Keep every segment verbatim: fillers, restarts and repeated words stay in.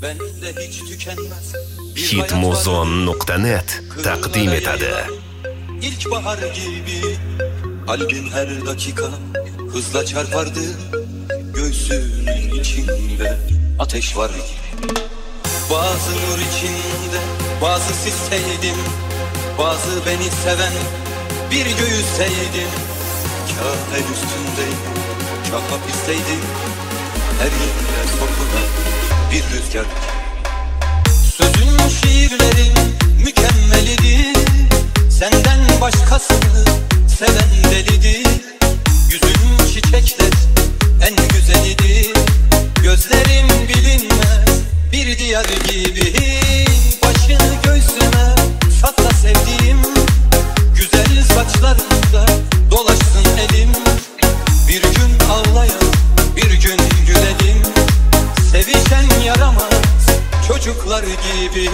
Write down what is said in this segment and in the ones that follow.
hitmuzon nokta net taqdim etadi. İlkbahar gibi kalbim her dakika hızla çarpardı. Göğsümün içinde ateş var gibi. Bazı nur içinde bazı siz sevdim, bazı beni seven bir göğü sevdim. Kâh el üstündeydim, kâh hapisteydim. Her yerine sokulan bir rüzgar. Sözün şiirlerin mükemmelidir. Senden başkasını seven delidir. Yüzün çiçekler en güzelidir. Gözlerin bilinmez bir diyar gibi. Başını göğsüme sakla sevdiğim. Güzel saçlarında dolaşsın elim. Bir gün ağlayan bir gün gülelim. Sevişen yaramaz çocuklar gibi.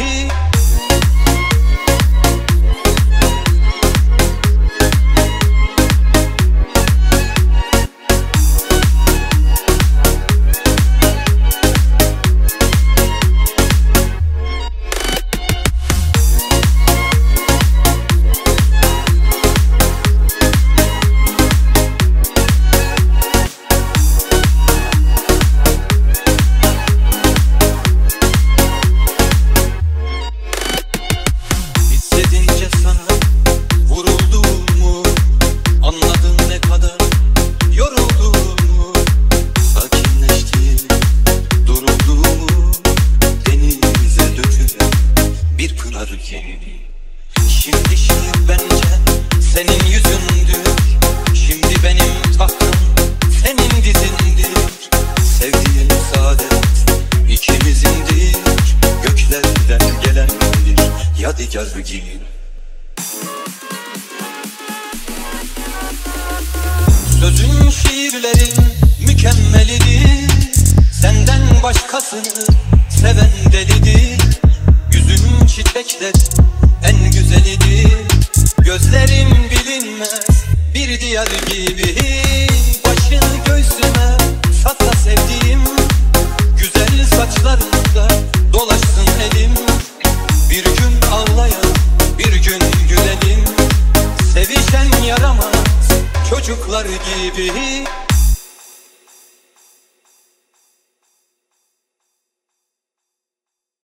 Şimdi şiir bence senin yüzündür. Şimdi benim tahtım senin dizindir. Sevdiğim saadet ikimizindir. Göklerden gelen bir yadigar gibi. Sözün şiirlerin mükemmelidir. Senden başkasını seven delidir. Yüzün çiçekler en güzelidir. Gözlerim bilinmez bir diyar gibi. Başını göğsüme sakla sevdiğim. Güzel saçlarında dolaşsın elim. Bir gün ağlayan bir gün gülelim. Sevişen yaramaz çocuklar gibi.